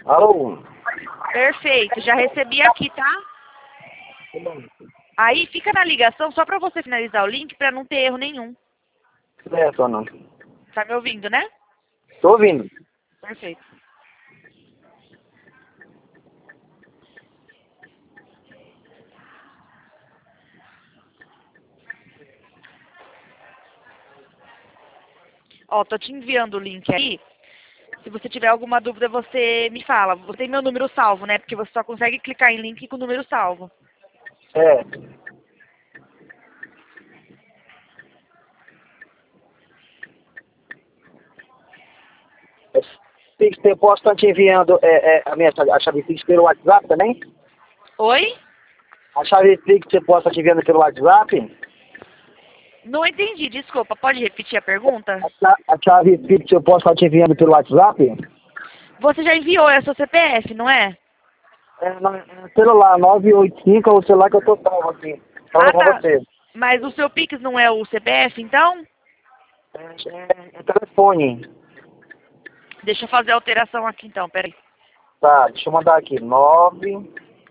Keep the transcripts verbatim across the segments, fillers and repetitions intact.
Alô? Perfeito, já recebi aqui, tá? Aí fica na ligação só pra você finalizar o link pra não ter erro nenhum. Certo, Ana. Tá me ouvindo, né? Tô ouvindo. Perfeito. Ó, tô te enviando o link aí. Se você tiver alguma dúvida, você me fala. Você tem meu número salvo, né? Porque você só consegue clicar em link com o número salvo. Certo. Pix, eu posso estar te enviando é, é, a minha a chave Pix pelo WhatsApp também? Oi? A chave Pix eu posso estar te enviando pelo WhatsApp? Não entendi, desculpa. Pode repetir a pergunta? A, cha- a chave Pix eu posso estar te enviando pelo WhatsApp? Você já enviou essa C P F, não é? É, no, no celular, nove oito cinco é o celular que eu tô salvo aqui. Falando Ah, com tá. você. Mas o seu Pix não é o C P F, então? É, é, é telefone. Deixa eu fazer a alteração aqui, então. Peraí. Tá, deixa eu mandar aqui. nove.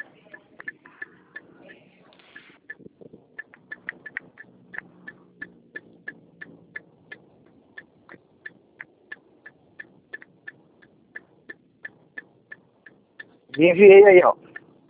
Enviei aí, ó.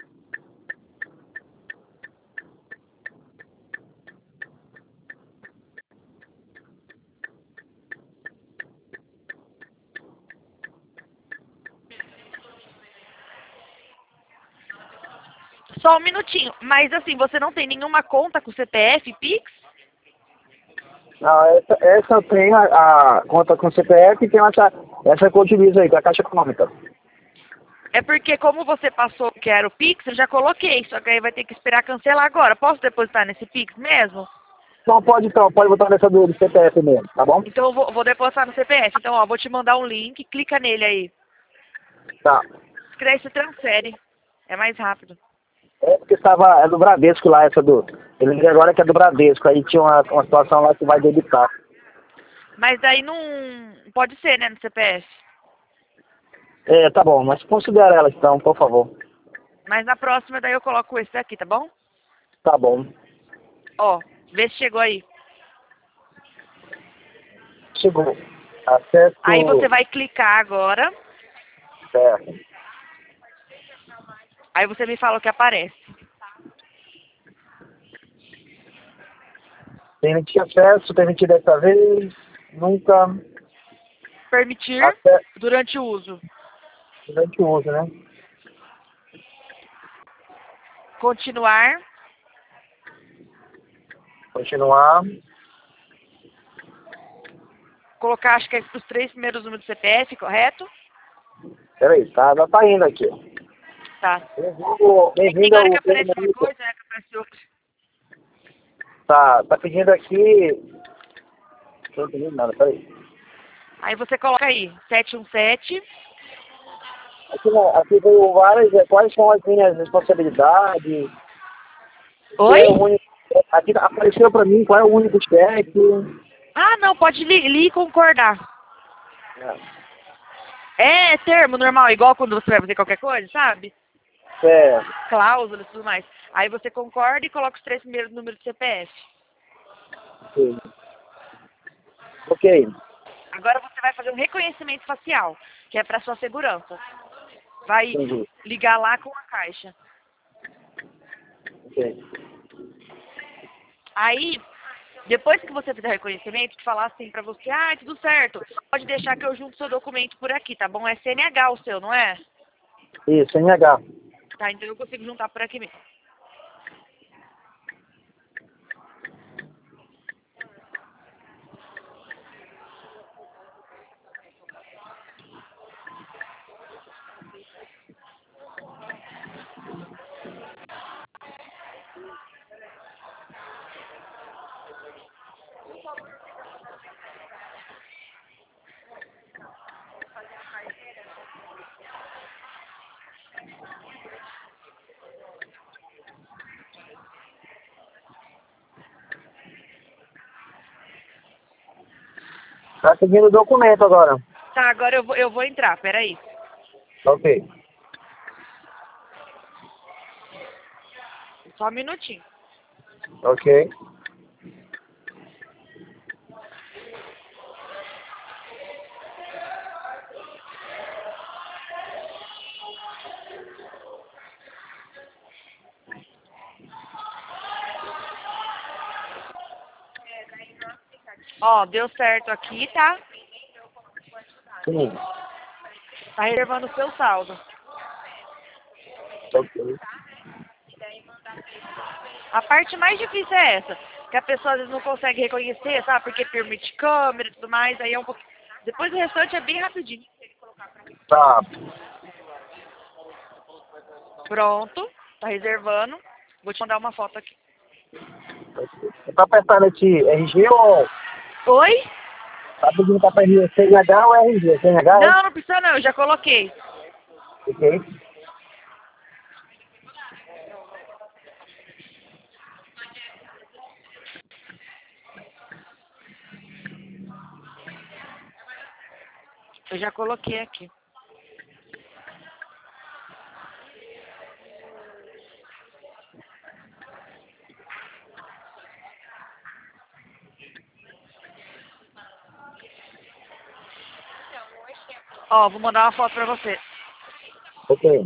Só um minutinho. Mas assim, você não tem nenhuma conta com C P F, Pix? Não, essa, essa eu tenho a, a conta com C P F e tem essa, essa que eu utilizo aí, que é a Caixa Econômica. É porque como você passou que era o Pix, eu já coloquei. Só que aí vai ter que esperar cancelar agora. Posso depositar nesse Pix mesmo? Não, pode então, pode botar nessa do, do C P F mesmo, tá bom? Então eu vou, vou depositar no C P F. Então, ó, vou te mandar um link. Clica nele aí. Tá. Que daí você transfere. É mais rápido. É porque estava, é do Bradesco lá, essa do. Eu lembrei agora que é do Bradesco, aí tinha uma, uma situação lá que vai debitar. Mas daí não pode ser, né, no C P F. É, tá bom, mas considera ela então, por favor. Mas na próxima daí eu coloco esse aqui, tá bom? Tá bom. Ó, vê se chegou aí. Chegou. Acesso. Aí você vai clicar agora. Certo. Aí você me fala o que aparece. Permitir acesso, permitir dessa vez. Nunca. Permitir Até durante o uso. durante o uso, né? Continuar. Continuar. Colocar, acho que é os três primeiros números do C P F, correto? Peraí, tá, já tá indo aqui. Tá. Bem-vindo, É que tem bem-vindo hora que ao aparece uma treinamento. coisa, né, que aparece outra. Tá, tá pedindo aqui. Não entendi nada, peraí. Aí você coloca aí, sete um sete. Aqui, não, aqui veio várias. é, Quais são as minhas responsabilidades? Qual Oi? é o único. Aqui apareceu pra mim qual é o único cheque. Ah, não, pode li, li e concordar. É termo normal, igual quando você vai fazer qualquer coisa, sabe? É, Cláusulas e tudo mais. Aí você concorda e coloca os três primeiros números do C P F. ok. Ok. Agora você vai fazer um reconhecimento facial, que é para sua segurança. Vai Entendi. ligar lá com a caixa. Ok. Aí, depois que você fizer o reconhecimento, te falar assim pra você, ah, tudo certo, pode deixar que eu junto seu documento por aqui, tá bom? É C N H o seu, não é? Isso, N H. Tá, então eu consigo juntar por aqui mesmo. Tá seguindo o documento agora. Tá, agora eu vou, eu vou entrar, peraí. Ok. Só um minutinho. Ok. Ó, deu certo aqui, tá? Sim. Tá reservando o seu saldo. Ok. A parte mais difícil é essa, que a pessoa às vezes não consegue reconhecer, sabe? Porque permite câmera e tudo mais, aí é um pouco... Depois o restante é bem rapidinho. Tá. Pronto, tá reservando. Vou te mandar uma foto aqui. Tá apertando aqui R G ou... Oi? Tá pedindo pra pedir C N H ou R G? C N H, é? Não, não precisa não, eu já coloquei. Ok. Eu já coloquei aqui. Ó, vou mandar uma foto pra você. Ok.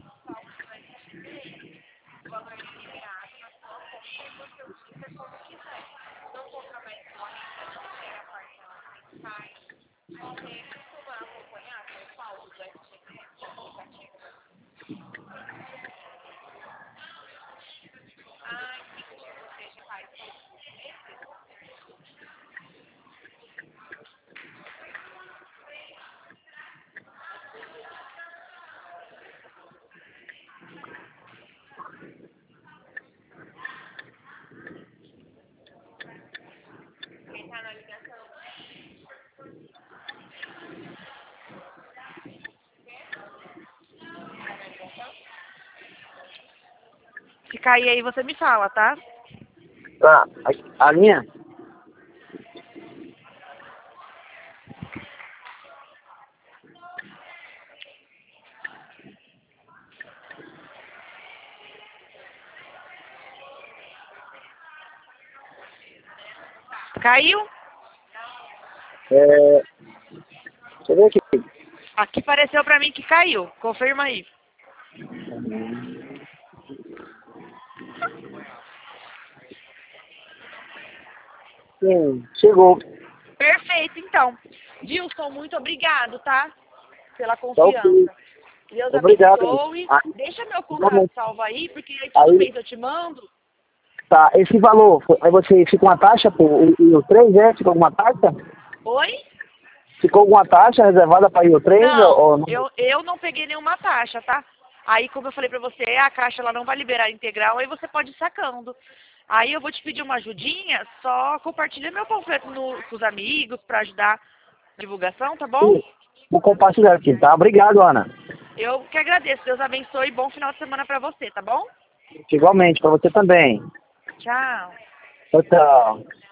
Se cair aí, você me fala, tá? Tá. A, a minha? Caiu? É... Deixa eu ver aqui. Aqui pareceu pra mim que caiu. Confirma aí. Sim, chegou. Perfeito, então. Dilson, muito obrigado, tá? Pela Tá ok. confiança. Deus Obrigado. abençoe. Ah, Deixa meu contato vamos. salvo aí, porque aí todo Aí, mês eu te mando. tá. Esse valor, aí você ficou uma taxa, pô, e o três, é? Ficou alguma taxa? Oi? Ficou alguma taxa reservada para o três Não, ou não? eu, eu não peguei nenhuma taxa, tá? Aí, como eu falei pra você, a caixa ela não vai liberar integral, aí você pode ir sacando. Aí eu vou te pedir uma ajudinha, só compartilha meu panfleto no, com os amigos pra ajudar na divulgação, tá bom? Sim, vou compartilhar aqui, tá? Obrigado, Ana. Eu que agradeço. Deus abençoe e bom final de semana pra você, tá bom? Igualmente, para você também. Tchau. Tchau, tchau.